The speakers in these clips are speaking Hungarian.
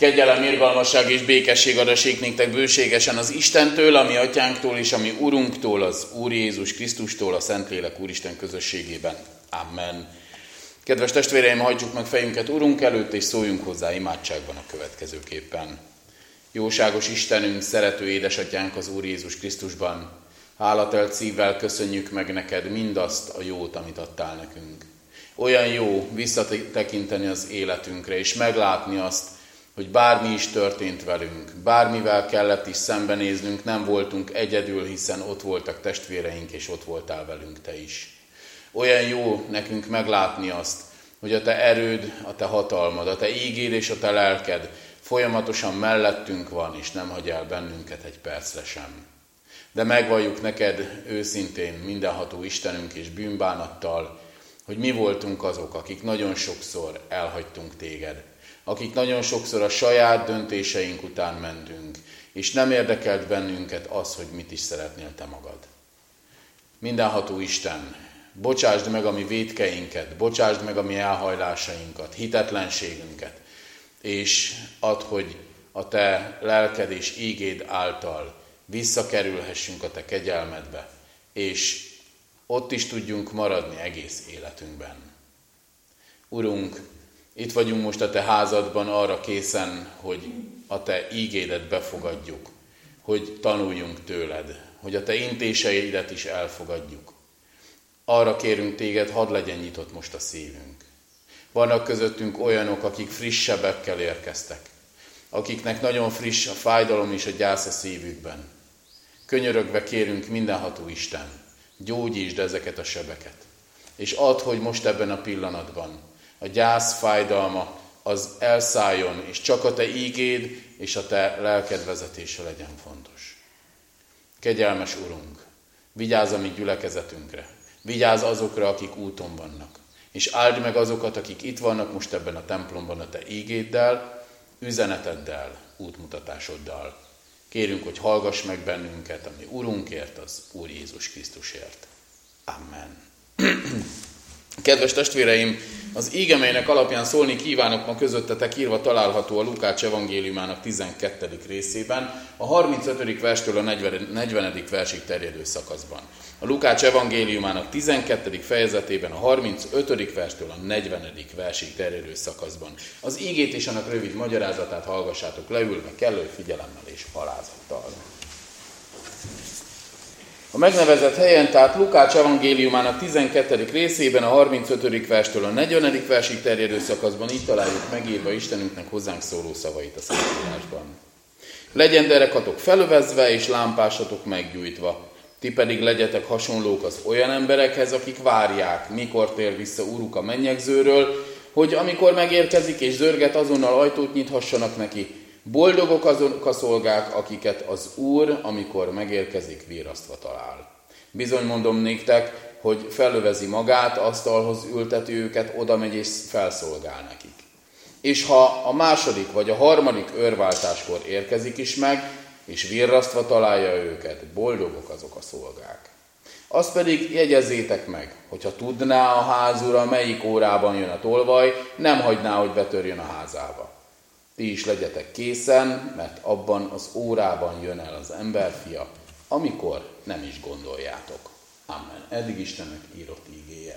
Kegyelem, irgalmasság és békesség adassék néktek bőségesen az Istentől, a mi atyánktól és a mi Urunktól, az Úr Jézus Krisztustól, a Szentlélek Úristen közösségében. Amen. Kedves testvéreim, hajtsuk meg fejünket Urunk előtt, és szóljunk hozzá imádságban a következőképpen. Jóságos Istenünk, szerető édesatyánk az Úr Jézus Krisztusban, hálatelt szívvel köszönjük meg neked mindazt a jót, amit adtál nekünk. Olyan jó visszatekinteni az életünkre, és meglátni azt, hogy bármi is történt velünk, bármivel kellett is szembenéznünk, nem voltunk egyedül, hiszen ott voltak testvéreink, és ott voltál velünk te is. Olyan jó nekünk meglátni azt, hogy a te erőd, a te hatalmad, a te ígéd és a te lelked folyamatosan mellettünk van, és nem hagy el bennünket egy percre sem. De megvalljuk neked őszintén, mindenható Istenünk és bűnbánattal, hogy mi voltunk azok, akik nagyon sokszor elhagytunk téged, akik nagyon sokszor a saját döntéseink után mentünk, és nem érdekelt bennünket az, hogy mit is szeretnél te magad. Mindenható Isten, bocsásd meg a mi vétkeinket, bocsásd meg a mi elhajlásainkat, hitetlenségünket, és add, hogy a te lelked és ígéd által visszakerülhessünk a te kegyelmedbe, és ott is tudjunk maradni egész életünkben. Urunk, itt vagyunk most a te házadban arra készen, hogy a te ígédet befogadjuk, hogy tanuljunk tőled, hogy a te intéseidet is elfogadjuk. Arra kérünk téged, hadd legyen nyitott most a szívünk. Vannak közöttünk olyanok, akik frissebbekkel érkeztek, akiknek nagyon friss a fájdalom és a gyász a szívükben. Könyörögve kérünk, mindenható Isten, gyógyítsd ezeket a sebeket, és add, hogy most ebben a pillanatban a gyász fájdalma az elszálljon, és csak a te ígéd és a te lelked vezetése legyen fontos. Kegyelmes Urunk, vigyázz a mi gyülekezetünkre, vigyázz azokra, akik úton vannak, és áld meg azokat, akik itt vannak most ebben a templomban a te ígéddel, üzeneteddel, útmutatásoddal. Kérünk, hogy hallgass meg bennünket, ami Urunkért, az Úr Jézus Krisztusért. Amen. Kedves testvéreim, az íge, melynek alapján szólni kívánok ma közöttetek, írva található a Lukács evangéliumának 12. részében, a 35. verstől a 40. versig terjedő szakaszban. A Lukács evangéliumának 12. fejezetében, a 35. verstől a 40. versig terjedő szakaszban. Az ígét és annak rövid magyarázatát hallgassátok leülve, kellő figyelemmel és alázattal. A megnevezett helyen, tehát Lukács evangéliumának 12. részében, a 35. verstől a 40. versig terjedő szakaszban így találjuk megírva Istenünknek hozzánk szóló szavait a Szentírásban. Legyen derekatok felövezve és lámpásatok meggyújtva, ti pedig legyetek hasonlók az olyan emberekhez, akik várják, mikor tér vissza Uruk a mennyegzőről, hogy amikor megérkezik és zörget, azonnal ajtót nyithassanak neki. Boldogok azok a szolgák, akiket az Úr, amikor megérkezik, virrasztva talál. Bizony mondom néktek, hogy felövezi magát, asztalhoz ülteti őket, oda megy és felszolgál nekik. És ha a második vagy a harmadik őrváltáskor érkezik is meg, és virrasztva találja őket, boldogok azok a szolgák. Azt pedig jegyezzétek meg, hogyha tudná a házura, melyik órában jön a tolvaj, nem hagyná, hogy betörjön a házába. Ti is legyetek készen, mert abban az órában jön el az emberfia, amikor nem is gondoljátok. Amen. Eddig Istennek írott ígéje.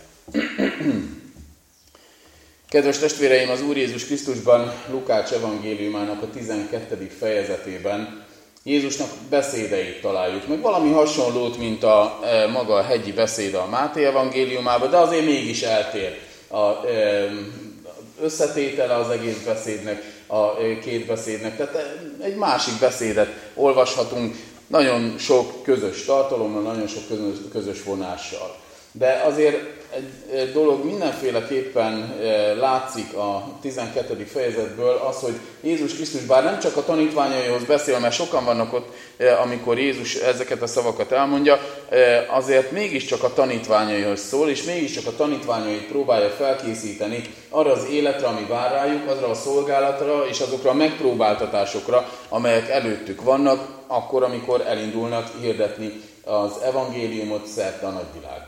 Kedves testvéreim, az Úr Jézus Krisztusban, Lukács evangéliumának a 12. fejezetében Jézusnak beszédeit találjuk, meg valami hasonlót, mint a maga a hegyi beszéde a Máté evangéliumában, de azért mégis eltér a összetétele az egész beszédnek, a két beszédnek. Tehát egy másik beszédet olvashatunk nagyon sok közös tartalommal, nagyon sok közös vonással. De azért egy dolog mindenféleképpen látszik a 12. fejezetből, az, hogy Jézus Krisztus bár nem csak a tanítványaihoz beszél, mert sokan vannak ott, amikor Jézus ezeket a szavakat elmondja, azért mégiscsak a tanítványaihoz szól, és mégiscsak a tanítványait próbálja felkészíteni arra az életre, ami vár rájuk, azra a szolgálatra és azokra a megpróbáltatásokra, amelyek előttük vannak, akkor, amikor elindulnak hirdetni az evangéliumot szerte a nagyvilágban.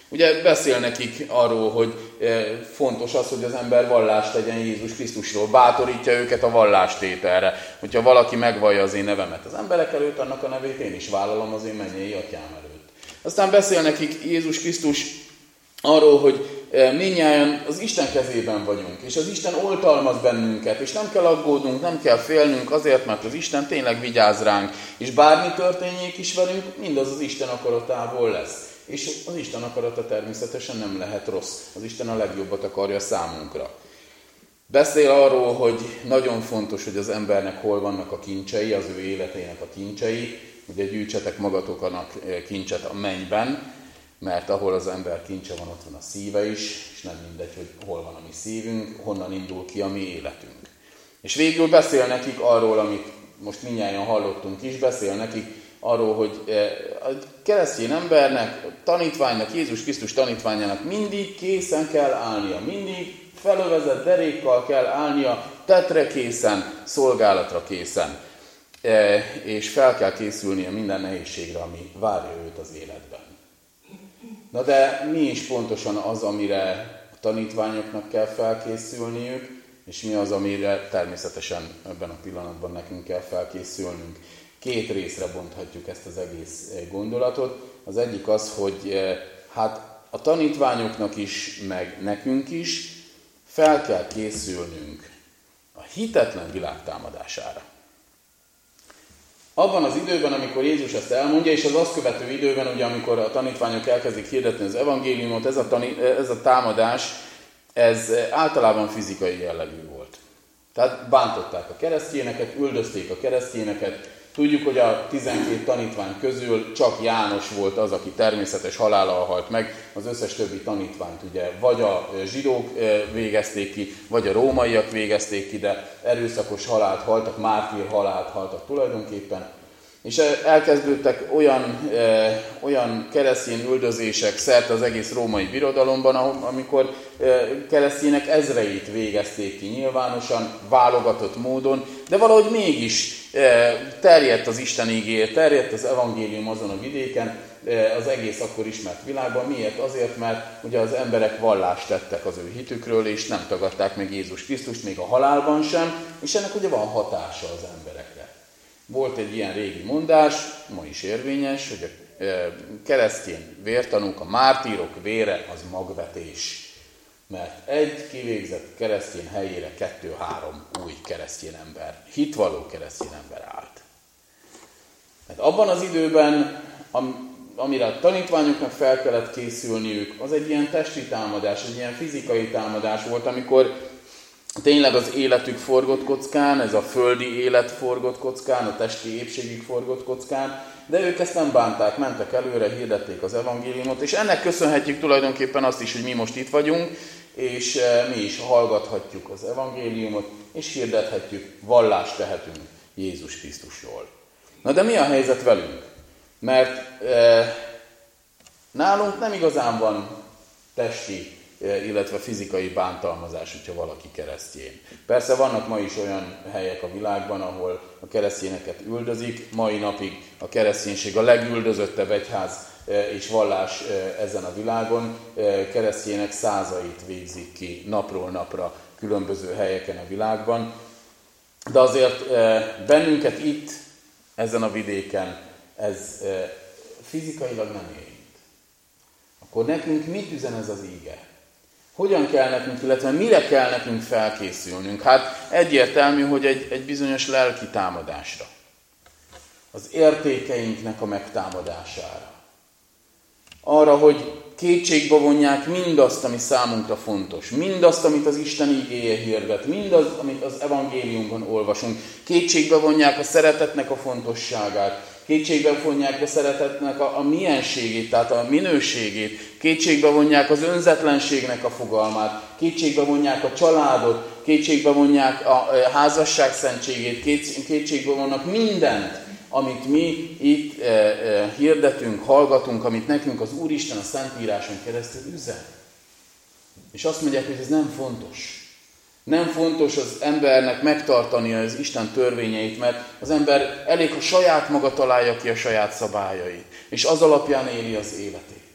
Ugye beszél nekik arról, hogy fontos az, hogy az ember vallást tegyen Jézus Krisztusról. Bátorítja őket a vallástételre. Hogyha valaki megvallja az én nevemet az emberek előtt, annak a nevét én is vállalom az én mennyei atyám előtt. Aztán beszél nekik Jézus Krisztus arról, hogy mindnyájan az Isten kezében vagyunk, és az Isten oltalmaz bennünket, és nem kell aggódnunk, nem kell félnünk azért, mert az Isten tényleg vigyáz ránk, és bármi történjék is velünk, mindaz az Isten akaratából lesz. És az Isten akarata természetesen nem lehet rossz. Az Isten a legjobbat akarja számunkra. Beszél arról, hogy nagyon fontos, hogy az embernek hol vannak a kincsei, az ő életének a kincsei. Ugye gyűjtsetek magatoknak kincset a mennyben, mert ahol az ember kincse van, ott van a szíve is, és nem mindegy, hogy hol van a mi szívünk, honnan indul ki a mi életünk. És végül beszél nekik arról, amit most mindnyájan hallottunk is, beszél nekik arról, hogy a keresztény embernek, a tanítványnak, Jézus Krisztus tanítványának mindig készen kell állnia, mindig felövezett derékkal kell állnia, tetre készen, szolgálatra készen, és fel kell készülnie minden nehézségre, ami várja őt az életben. Na de mi is pontosan az, amire a tanítványoknak kell felkészülniük, és mi az, amire természetesen ebben a pillanatban nekünk kell felkészülnünk. 2 részre bonthatjuk ezt az egész gondolatot. Az egyik az, hogy hát a tanítványoknak is, meg nekünk is fel kell készülnünk a hitetlen világ támadására. Abban az időben, amikor Jézus ezt elmondja, és az azt követő időben, ugye, amikor a tanítványok elkezdik hirdetni az evangéliumot, ez a támadás, ez általában fizikai jellegű volt. Tehát bántották a keresztényeket, üldözték a keresztényeket. Tudjuk, hogy a 12 tanítvány közül csak János volt az, aki természetes halállal halt meg. Az összes többi tanítványt ugye vagy a zsidók végezték ki, vagy a rómaiak végezték ki, de erőszakos halált haltak, mártír halált haltak tulajdonképpen. És elkezdődtek olyan keresztény üldözések szerte az egész római birodalomban, amikor keresztények ezreit végezték ki nyilvánosan, válogatott módon, de valahogy mégis terjedt az Isten igéje, terjedt az evangélium azon a vidéken, az egész akkor ismert világban. Miért? Azért, mert ugye az emberek vallást tettek az ő hitükről, és nem tagadták meg Jézus Krisztust, még a halálban sem, és ennek ugye van hatása az emberekre. Volt egy ilyen régi mondás, ma is érvényes, hogy a keresztény vértanúk, a mártírok vére az magvetés. Mert egy kivégzett keresztény helyére 2-3 új keresztény ember, hitvalló keresztény ember állt. Hát abban az időben, amire a tanítványoknak fel kellett készülniük, az egy ilyen testi támadás, egy ilyen fizikai támadás volt, amikor tényleg az életük forgott kockán, ez a földi élet forgott kockán, a testi épségük forgott kockán, de ők ezt nem bánták, mentek előre, hirdették az evangéliumot, és ennek köszönhetjük tulajdonképpen azt is, hogy mi most itt vagyunk, és mi is hallgathatjuk az evangéliumot, és hirdethetjük, vallást tehetünk Jézus Krisztusról. Na de mi a helyzet velünk? Mert nálunk nem igazán van testi, illetve fizikai bántalmazás, hogyha valaki keresztény. Persze vannak ma is olyan helyek a világban, ahol a keresztényeket üldözik. Mai napig a kereszténység a legüldözöttebb egyház és vallás ezen a világon. Keresztények százait végzik ki napról napra különböző helyeken a világban. De azért bennünket itt, ezen a vidéken, ez fizikailag nem érint. Akkor nekünk mit üzen ez az íge? Hogyan kell nekünk, illetve mire kell nekünk felkészülnünk? Hát egyértelmű, hogy egy bizonyos lelki támadásra. Az értékeinknek a megtámadására. Arra, hogy kétségbe vonják mindazt, ami számunkra fontos. Mindazt, amit az Isten igéje hirdet. Mindazt, amit az evangéliumban olvasunk. Kétségbe vonják a szeretetnek a fontosságát. Kétségbe vonják a szeretetnek a mienségét, tehát a minőségét. Kétségbe vonják az önzetlenségnek a fogalmát. Kétségbe vonják a családot. Kétségbe vonják a házasság szentségét. Kétségbe vonnak mindent, amit mi itt hirdetünk, hallgatunk, amit nekünk az Úristen a Szentíráson keresztül üzen. És azt mondják, hogy ez nem fontos. Nem fontos az embernek megtartania az Isten törvényeit, mert az ember elég, ha saját maga találja ki a saját szabályait, és az alapján éli az életét.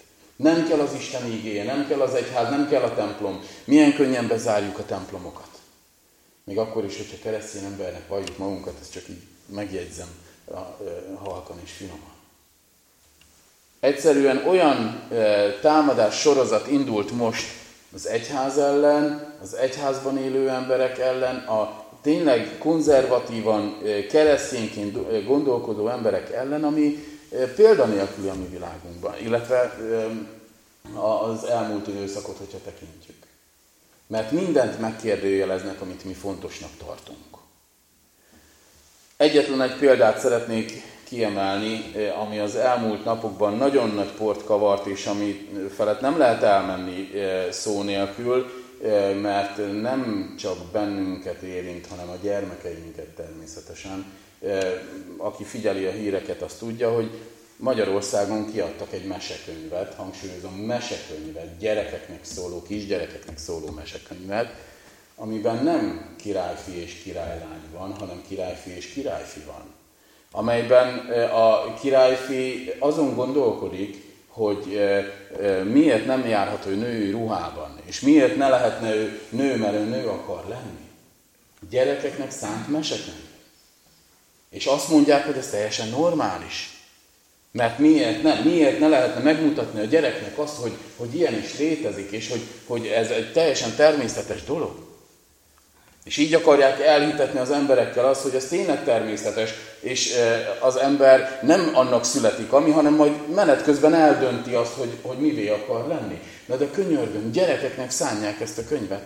Nem kell az Isten igéje, nem kell az egyház, nem kell a templom. Milyen könnyen bezárjuk a templomokat. Még akkor is, hogyha keresztény embernek valljuk magunkat, ezt csak így megjegyzem halkan és finoman. Egyszerűen olyan támadás sorozat indult most az egyház ellen, az egyházban élő emberek ellen, a tényleg konzervatívan, keresztényként gondolkodó emberek ellen, ami példanélküli a mi világunkban, illetve az elmúlt időszakot, hogyha tekintjük. Mert mindent megkérdőjeleznek, amit mi fontosnak tartunk. Egyetlen egy példát szeretnék kiemelni, ami az elmúlt napokban nagyon nagy port kavart, és ami felett nem lehet elmenni szó nélkül, mert nem csak bennünket érint, hanem a gyermekeinket természetesen. Aki figyeli a híreket, az tudja, hogy Magyarországon kiadtak egy mesekönyvet, hangsúlyozom, mesekönyvet, gyerekeknek szóló, kisgyerekeknek szóló mesekönyvet, amiben nem királyfi és királylány van, hanem királyfi és királyfi van. Amelyben a királyfi azon gondolkodik, hogy miért nem járhat ő női ruhában, és miért ne lehetne ő nő, mert ő nő akar lenni. Gyerekeknek szánt mesekönyv. És azt mondják, hogy ez teljesen normális. Mert miért ne lehetne megmutatni a gyereknek azt, hogy ilyen is létezik, és hogy ez egy teljesen természetes dolog. És így akarják elhitetni az emberekkel azt, hogy ez tényleg természetes, és az ember nem annak születik, hanem majd menet közben eldönti azt, hogy mivé akar lenni. De könyörgöm, gyerekeknek szánják ezt a könyvet.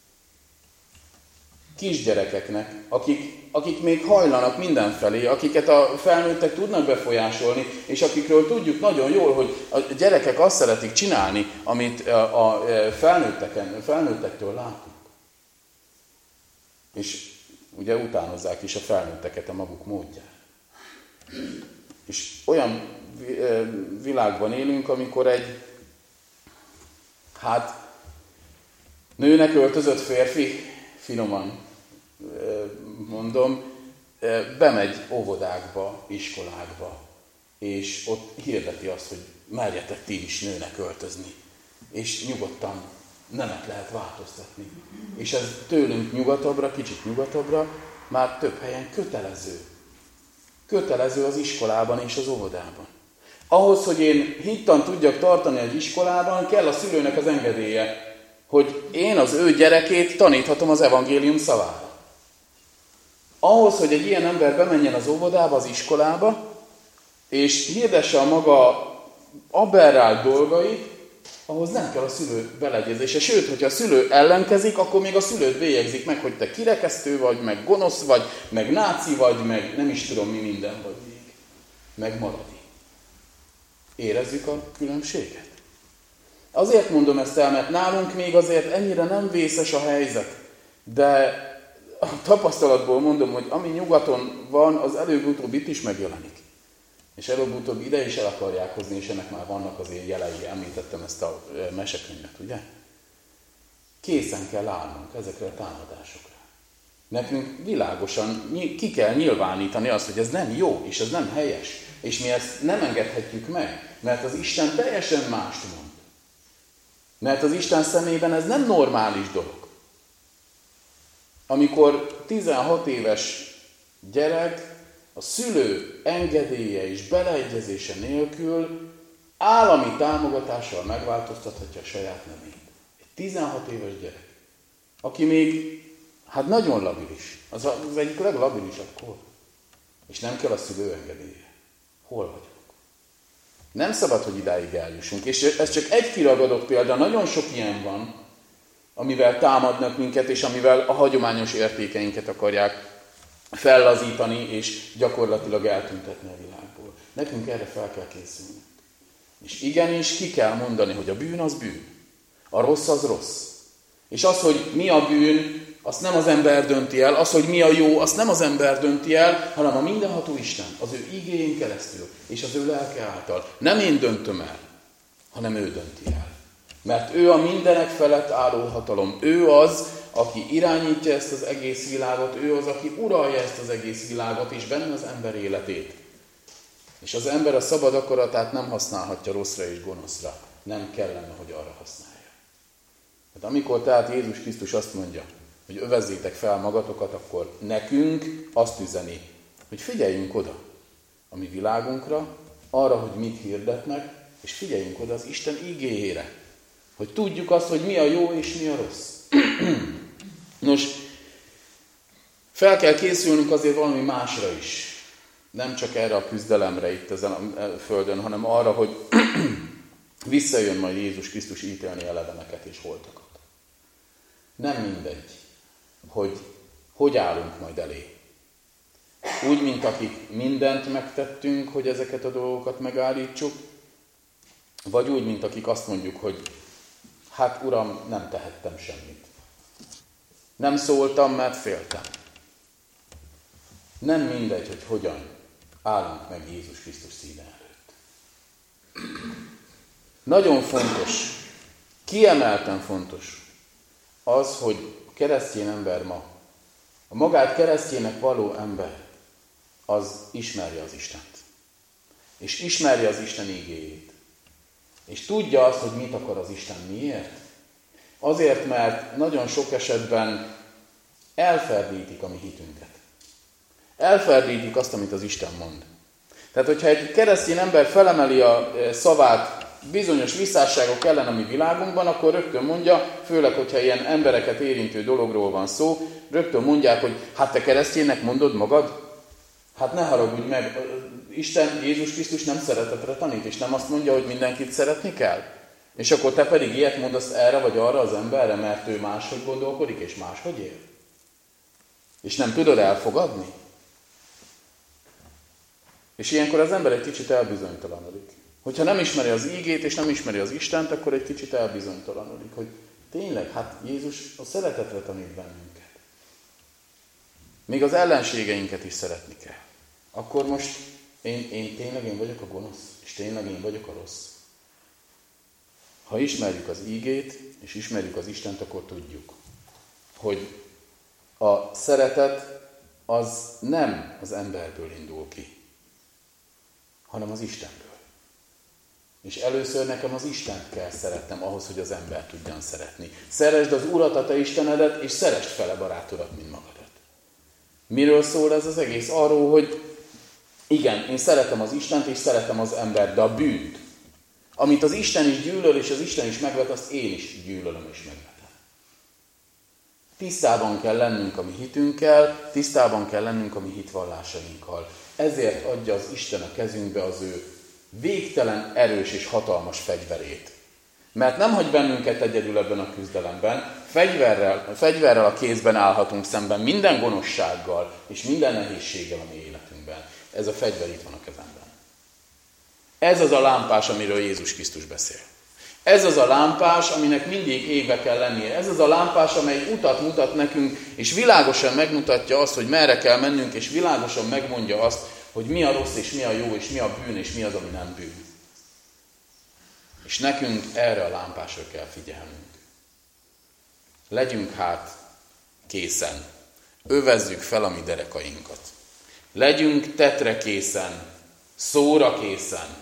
Kisgyerekeknek, akik még hajlanak mindenfelé, akiket a felnőttek tudnak befolyásolni, és akikről tudjuk nagyon jól, hogy a gyerekek azt szeretik csinálni, amit a felnőttektől látunk. És ugye utánozzák is a felnőtteket a maguk módján. És olyan világban élünk, amikor egy nőnek öltözött férfi, finoman mondom, bemegy óvodákba, iskolákba, és ott hirdeti azt, hogy merjetek ti is nőnek öltözni, és nyugodtan nemet lehet változtatni. És ez tőlünk nyugatabbra, kicsit nyugatabbra, már több helyen kötelező. Kötelező az iskolában és az óvodában. Ahhoz, hogy én hittan tudjak tartani egy iskolában, kell a szülőnek az engedélye, hogy én az ő gyerekét taníthatom az evangélium szavára. Ahhoz, hogy egy ilyen ember bemenjen az óvodába, az iskolába, és hirdesse a maga aberrált dolgait, ahhoz nem kell a szülő beleegyezése. Sőt, hogyha a szülő ellenkezik, akkor még a szülőt bélyegzik meg, hogy te kirekesztő vagy, meg gonosz vagy, meg náci vagy, meg nem is tudom mi minden vagy még. Meg maradi. Érezzük a különbséget? Azért mondom ezt el, mert nálunk még azért ennyire nem vészes a helyzet, de a tapasztalatból mondom, hogy ami nyugaton van, az előbb-utóbb itt is megjelenik. És előbb-utóbb ide is el akarják hozni, és ennek már vannak azért jelei, említettem ezt a mesekönyvet, ugye? Készen kell állnunk ezekre a támadásokra. Nekünk világosan ki kell nyilvánítani azt, hogy ez nem jó, és ez nem helyes. És mi ezt nem engedhetjük meg, mert az Isten teljesen mást mond. Mert az Isten szemében ez nem normális dolog. Amikor 16 éves gyerek a szülő engedélye és beleegyezése nélkül állami támogatással megváltoztathatja a saját nemét. Egy 16 éves gyerek, aki még nagyon labilis, az egyik leglabilisabb kor. És nem kell a szülő engedélye. Hol vagyok? Nem szabad, hogy idáig eljussunk. És ez csak egy kiragadott példa, nagyon sok ilyen van, amivel támadnak minket, és amivel a hagyományos értékeinket akarják fellazítani, és gyakorlatilag eltüntetni a világból. Nekünk erre fel kell készülni. És igenis ki kell mondani, hogy a bűn az bűn. A rossz az rossz. És az, hogy mi a bűn, azt nem az ember dönti el, az, hogy mi a jó, azt nem az ember dönti el, hanem a mindenható Isten, az ő igéjén keresztül, és az ő lelke által. Nem én döntöm el, hanem ő dönti el. Mert ő a mindenek felett álló hatalom. Ő az, aki irányítja ezt az egész világot, ő az, aki uralja ezt az egész világot, és benne az ember életét. És az ember a szabad akaratát nem használhatja rosszra és gonoszra, nem kellene, hogy arra használja. Hát amikor tehát Jézus Krisztus azt mondja, hogy övezzétek fel magatokat, akkor nekünk azt üzeni, hogy figyeljünk oda a mi világunkra, arra, hogy mit hirdetnek, és figyeljünk oda az Isten igéjére, hogy tudjuk azt, hogy mi a jó és mi a rossz. Nos, fel kell készülnünk azért valami másra is. Nem csak erre a küzdelemre itt ezen a földön, hanem arra, hogy visszajön majd Jézus Krisztus ítélni a leveleket és holtakat. Nem mindegy, hogy állunk majd elé. Úgy, mint akik mindent megtettünk, hogy ezeket a dolgokat megállítsuk, vagy úgy, mint akik azt mondjuk, hogy hát Uram, nem tehettem semmit. Nem szóltam, mert féltem. Nem mindegy, hogy hogyan állunk meg Jézus Krisztus szíve előtt. Nagyon fontos, kiemelten fontos az, hogy a keresztény ember ma, a magát keresztjének való ember, az ismerje az Istent. És ismerje az Isten igéjét. És tudja azt, hogy mit akar az Isten. Miért? Azért, mert nagyon sok esetben elferdítik a mi hitünket. Elferdítik azt, amit az Isten mond. Tehát, hogyha egy keresztény ember felemeli a szavát bizonyos visszásságok ellen a mi világunkban, akkor rögtön mondja, főleg, hogyha ilyen embereket érintő dologról van szó, rögtön mondják, hogy hát te kereszténynek mondod magad? Hát ne haragudj meg, Isten, Jézus Krisztus nem szeretetre tanít, és nem azt mondja, hogy mindenkit szeretni kell? És akkor te pedig ilyet mondasz erre vagy arra az emberre, mert ő máshogy gondolkodik, és máshogy él? És nem tudod elfogadni? És ilyenkor az ember egy kicsit elbizonytalanodik. Hogyha nem ismeri az ígét, és nem ismeri az Istent, akkor egy kicsit elbizonytalanodik, hogy tényleg, hát Jézus a szeretetre tanít bennünket. Még az ellenségeinket is szeretni kell. Akkor most én vagyok a gonosz, és tényleg én vagyok a rossz. Ha ismerjük az ígét, és ismerjük az Istent, akkor tudjuk, hogy a szeretet az nem az emberből indul ki, hanem az Istenből. És először nekem az Istent kell szeretnem ahhoz, hogy az ember tudjan szeretni. Szeresd az Urat, a te Istenedet, és szeresd fele barátodat, mint magadat. Miről szól ez az egész? Arról, hogy igen, én szeretem az Istent, és szeretem az embert, de a bűnt, amit az Isten is gyűlöl, és az Isten is megvet, azt én is gyűlölöm és megvetem. Tisztában kell lennünk a mi hitünkkel, tisztában kell lennünk a mi hitvallásainkkal. Ezért adja az Isten a kezünkbe az ő végtelen erős és hatalmas fegyverét. Mert nem hagy bennünket egyedül ebben a küzdelemben, fegyverrel a kézben állhatunk szemben minden gonoszsággal és minden nehézséggel a mi életünkben. Ez a fegyver itt van a kezemben. Ez az a lámpás, amiről Jézus Krisztus beszél. Ez az a lámpás, aminek mindig égve kell lennie. Ez az a lámpás, amely utat mutat nekünk, és világosan megmutatja azt, hogy merre kell mennünk, és világosan megmondja azt, hogy mi a rossz, és mi a jó, és mi a bűn, és mi az, ami nem bűn. És nekünk erre a lámpásra kell figyelnünk. Legyünk hát készen. Övezzük fel a mi derekainkat. Legyünk tetre készen, szóra készen,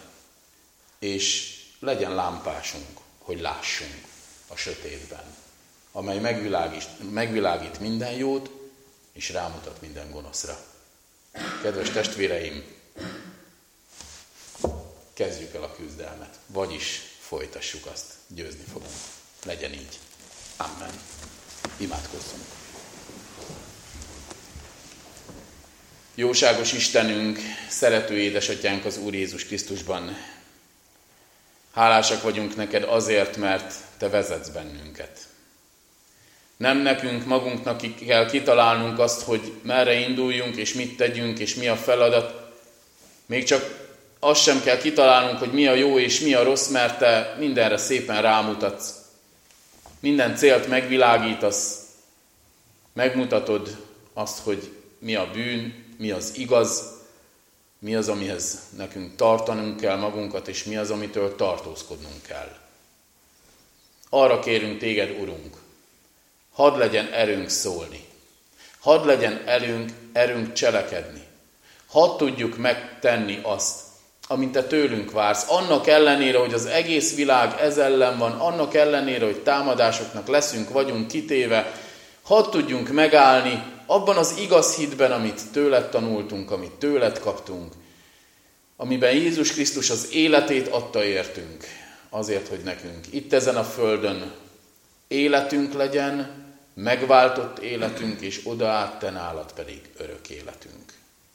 és legyen lámpásunk, hogy lássunk a sötétben, amely megvilágít minden jót, és rámutat minden gonoszra. Kedves testvéreim, kezdjük el a küzdelmet, vagyis folytassuk azt, győzni fogunk. Legyen így. Amen. Imádkozzunk. Jóságos Istenünk, szerető édesatyánk az Úr Jézus Krisztusban, hálásak vagyunk neked azért, mert te vezetsz bennünket. Nem nekünk magunknak kell kitalálnunk azt, hogy merre induljunk, és mit tegyünk, és mi a feladat. Még csak azt sem kell kitalálnunk, hogy mi a jó és mi a rossz, mert te mindenre szépen rámutatsz. Minden célt megvilágítasz, megmutatod azt, hogy mi a bűn, mi az igaz, mi az, amihez nekünk tartanunk kell magunkat, és mi az, amitől tartózkodnunk kell. Arra kérünk téged, Urunk, hadd legyen erőnk szólni, hadd legyen erőnk cselekedni, hadd tudjuk megtenni azt, amint te tőlünk vársz. Annak ellenére, hogy az egész világ ez ellen van, annak ellenére, hogy támadásoknak vagyunk kitéve, hadd tudjunk megállni abban az igaz hitben, amit tőled tanultunk, amit tőled kaptunk, amiben Jézus Krisztus az életét adta értünk, azért, hogy nekünk itt ezen a földön életünk legyen, megváltott életünk, és oda át te nálad pedig örök életünk.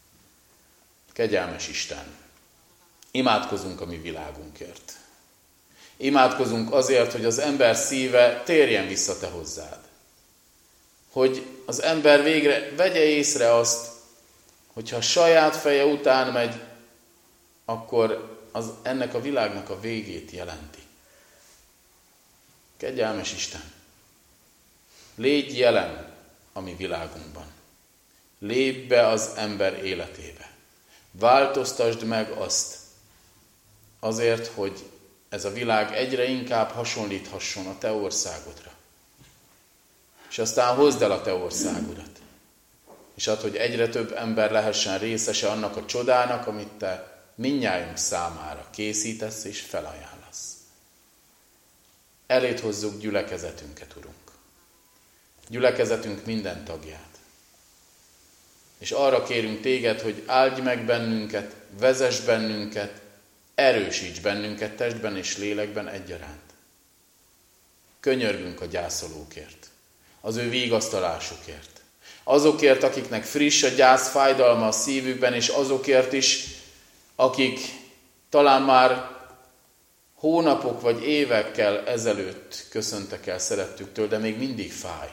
Kegyelmes Isten, imádkozunk a mi világunkért. Imádkozunk azért, hogy az ember szíve térjen vissza te hozzád. Hogy az ember végre vegye észre azt, hogyha a saját feje után megy, akkor az ennek a világnak a végét jelenti. Kegyelmes Isten, légy jelen a mi világunkban. Lépj be az ember életébe. Változtasd meg azt azért, hogy ez a világ egyre inkább hasonlíthasson a te országodra. És aztán hozd el a te országodat. És add, hogy egyre több ember lehessen részese annak a csodának, amit te mindnyájunk számára készítesz és felajánlasz. Eléd hozzuk gyülekezetünket, Urunk. Gyülekezetünk minden tagját. És arra kérünk téged, hogy áldj meg bennünket, vezess bennünket, erősíts bennünket testben és lélekben egyaránt. Könyörgünk a gyászolókért, az ő vigasztalásukért, azokért, akiknek friss a gyász fájdalma a szívükben, és azokért is, akik talán már hónapok vagy évekkel ezelőtt köszöntek el szerettüktől, de még mindig fáj.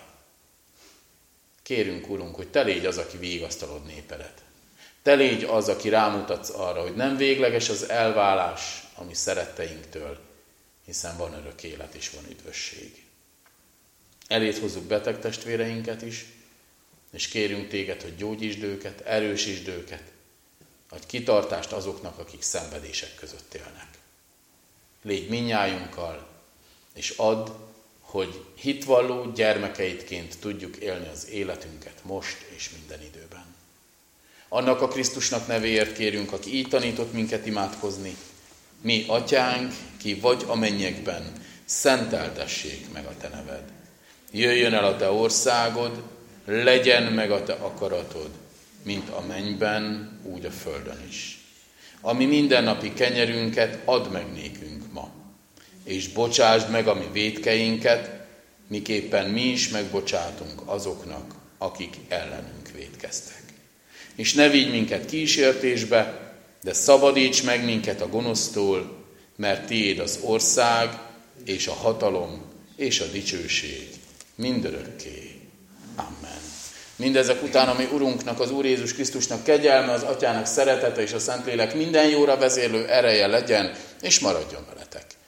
Kérünk, Urunk, hogy te légy az, aki vigasztalod népedet. Te légy az, aki rámutatsz arra, hogy nem végleges az elválás a mi szeretteinktől, hiszen van örök élet és van üdvösség. Eléd hozzuk beteg testvéreinket is, és kérünk téged, hogy gyógyítsd őket, erősítsd őket, adj kitartást azoknak, akik szenvedések között élnek. Légy mindnyájunkkal, és add, hogy hitvalló gyermekeidként tudjuk élni az életünket most és minden időben. Annak a Krisztusnak nevéért kérünk, aki így tanított minket imádkozni. Mi, Atyánk, ki vagy a mennyekben, szenteltessék meg a te neved. Jöjjön el a te országod, legyen meg a te akaratod, mint a mennyben, úgy a földön is. Ami mindennapi kenyerünket add meg nékünk ma, és bocsásd meg a mi vétkeinket, miképpen mi is megbocsátunk azoknak, akik ellenünk vétkeztek. És ne vigy minket kísértésbe, de szabadíts meg minket a gonosztól, mert tiéd az ország, és a hatalom, és a dicsőség mindörökké. Amen. Mindezek után, ami Urunknak, az Úr Jézus Krisztusnak kegyelme, az Atyának szeretete és a Szentlélek minden jóra vezérlő ereje legyen, és maradjon veletek.